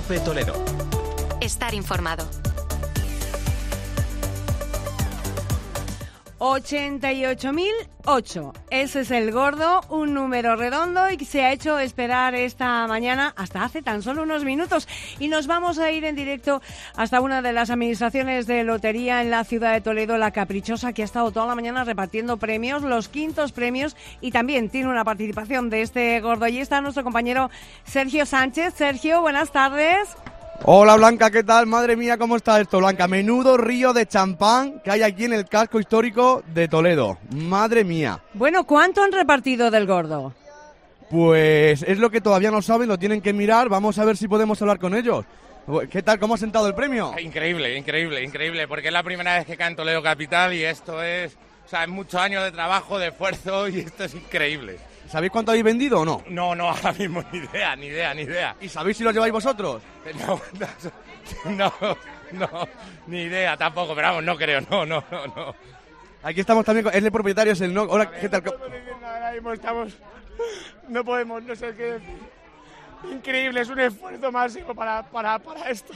COPE Toledo. Estar informado. 88.008. Ese es el gordo, un número redondo y se ha hecho esperar esta mañana hasta hace tan solo unos minutos. Y nos vamos a ir en directo hasta una de las administraciones de lotería en la ciudad de Toledo, La Caprichosa, que ha estado toda la mañana repartiendo premios, los quintos premios, y también tiene una participación de este gordo. Allí está nuestro compañero Sergio Sánchez. Sergio, buenas tardes. Hola Blanca, ¿qué tal? Madre mía, ¿cómo está esto, Blanca? Menudo río de champán que hay aquí en el casco histórico de Toledo. Madre mía. Bueno, ¿cuánto han repartido del gordo? Pues es lo que todavía no saben, lo tienen que mirar. Vamos a ver si podemos hablar con ellos. ¿Qué tal? ¿Cómo ha sentado el premio? Increíble, porque es la primera vez que cae en Toledo Capital y esto es, es muchos años de trabajo, de esfuerzo y esto es increíble. ¿Sabéis cuánto habéis vendido o no? No, ahora mismo ni idea. ¿Y sabéis si lo lleváis vosotros? No, ni idea tampoco, pero vamos, no creo, no. Aquí estamos también con el propietario, es el no. Hola, ¿qué tal? Ahora mismo no podemos, no sé qué decir. Increíble, es un esfuerzo máximo para esto.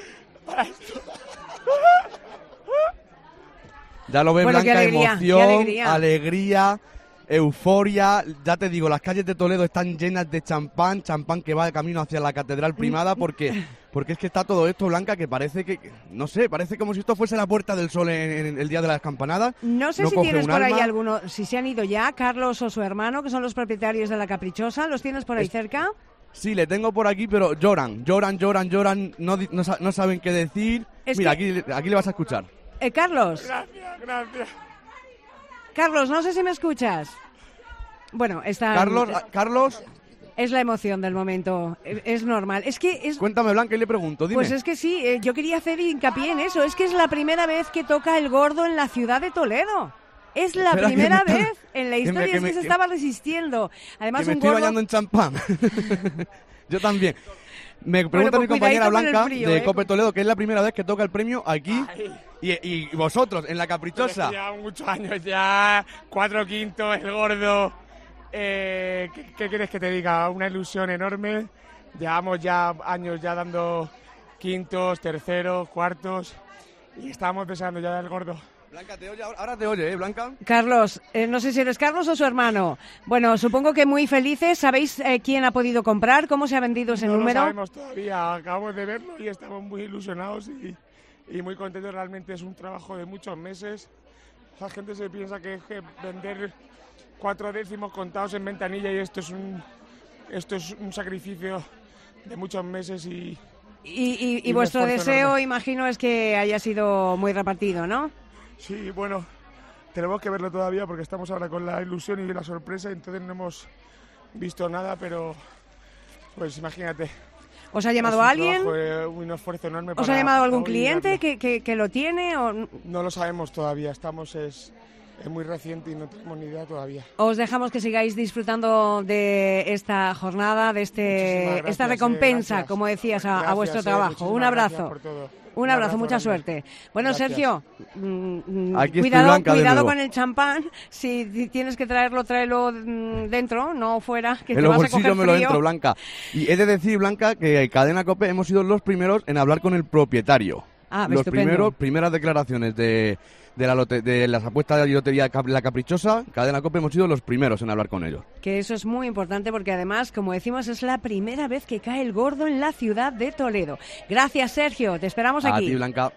Ya lo ves, bueno, Blanca, emoción, alegría. Euforia. Ya te digo, las calles de Toledo están llenas de champán que va de camino hacia la Catedral Primada, porque es que está todo esto, Blanca, que parece no sé, parece como si esto fuese la Puerta del Sol en el día de las campanadas. No sé si tienes por ahí alguno, si se han ido ya, Carlos o su hermano, que son los propietarios de La Caprichosa, ¿los tienes por ahí cerca? Sí, le tengo por aquí, pero lloran, no saben qué decir. Mira, aquí le vas a escuchar. Carlos. Gracias. Carlos, no sé si me escuchas. Bueno, está... Carlos... Es la emoción del momento, es normal. Cuéntame, Blanca, y le pregunto, dime. Pues es que sí, yo quería hacer hincapié en eso. Es que es la primera vez que toca el gordo en la ciudad de Toledo. Es la primera vez en la historia que se estaba resistiendo. Además, me estoy bañando en champán. Yo también. Me pregunta mi compañera Blanca de COPE Toledo que es la primera vez que toca el premio aquí. Y vosotros, en La Caprichosa. Ya muchos años, ya 4 quintos, el gordo. ¿Qué quieres que te diga? Una ilusión enorme. Llevamos ya años ya dando quintos, terceros, cuartos. Y estábamos deseando ya el gordo. Blanca, ahora te oye, Blanca. Carlos, no sé si eres Carlos o su hermano. Bueno, supongo que muy felices. ¿Sabéis quién ha podido comprar? ¿Cómo se ha vendido ese número? No lo sabemos todavía. Acabamos de verlo y estamos muy ilusionados y muy contentos. Realmente es un trabajo de muchos meses. La gente se piensa que vender 4 décimos contados en ventanilla y esto es un sacrificio de muchos meses y vuestro deseo, enorme. Imagino, es que haya sido muy repartido, ¿no? Sí, bueno, tenemos que verlo todavía porque estamos ahora con la ilusión y la sorpresa, entonces no hemos visto nada, pero pues imagínate. ¿Os ha llamado alguien? Un esfuerzo enorme. ¿Os ha llamado algún cliente que lo tiene? O... No lo sabemos todavía, es muy reciente y no tenemos ni idea todavía. Os dejamos que sigáis disfrutando de esta jornada, de esta recompensa, como decías, a vuestro trabajo. Un abrazo. Un abrazo, mucha suerte. Bueno, gracias. Sergio, cuidado con el champán. Si tienes que tráelo dentro, no fuera, que en te los vas a coger bolsillos me lo entro, frío. Blanca. Y he de decir, Blanca, que Cadena COPE hemos sido los primeros en hablar con el propietario. Los primeras declaraciones de las apuestas de lotería de La Caprichosa, Cadena COPE hemos sido los primeros en hablar con ellos. Que eso es muy importante porque además, como decimos, es la primera vez que cae el gordo en la ciudad de Toledo. Gracias, Sergio, te esperamos aquí. A ti, Blanca.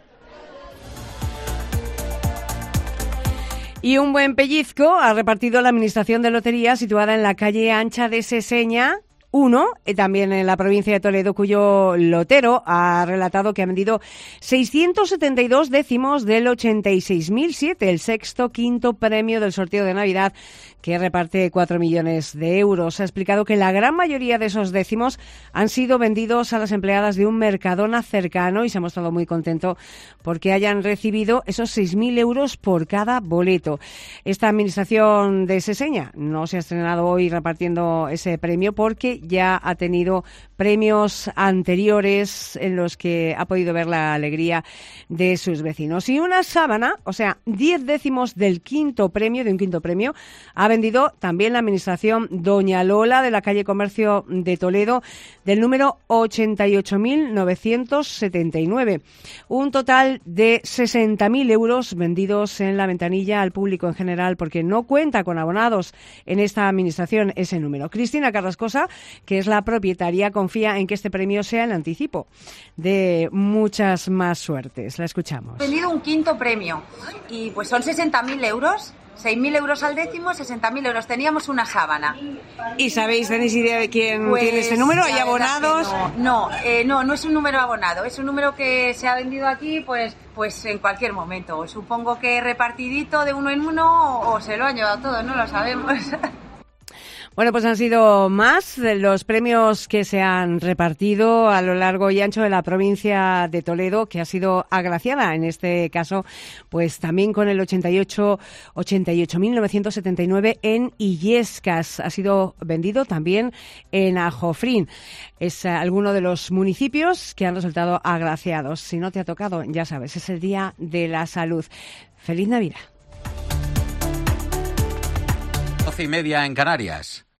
Y un buen pellizco ha repartido la Administración de Lotería situada en la calle Ancha de Seseña 1, también en la provincia de Toledo, cuyo lotero ha relatado que ha vendido 672 décimos del 86.007, el quinto premio del sorteo de Navidad, que reparte 4 millones de euros. Ha explicado que la gran mayoría de esos décimos han sido vendidos a las empleadas de un Mercadona cercano y se ha mostrado muy contento porque hayan recibido esos 6.000 euros por cada boleto. Esta administración de Seseña no se ha estrenado hoy repartiendo ese premio porque ya ha tenido premios anteriores en los que ha podido ver la alegría de sus vecinos. Y una sábana, o sea, 10 décimos de un quinto premio, ha vendido también la Administración Doña Lola de la calle Comercio de Toledo, del número 88.979. Un total de 60.000 euros vendidos en la ventanilla al público en general, porque no cuenta con abonados en esta administración ese número. Cristina Carrascosa, que es la propietaria, confía en que este premio sea el anticipo de muchas más suertes. La escuchamos. He vendido un quinto premio y pues son 60.000 euros. 6.000 euros al décimo, 60.000 euros. Teníamos una sábana. ¿Y tenéis idea de quién tiene este número? ¿Hay abonados? No es un número abonado. Es un número que se ha vendido aquí pues en cualquier momento. Supongo que repartidito de uno en uno o se lo han llevado todo, no lo sabemos. Bueno, pues han sido más de los premios que se han repartido a lo largo y ancho de la provincia de Toledo, que ha sido agraciada en este caso, pues también con el 88.979 en Illescas. Ha sido vendido también en Ajofrín. Es alguno de los municipios que han resultado agraciados. Si no te ha tocado, ya sabes, es el Día de la Salud. ¡Feliz Navidad! 12:30 en Canarias.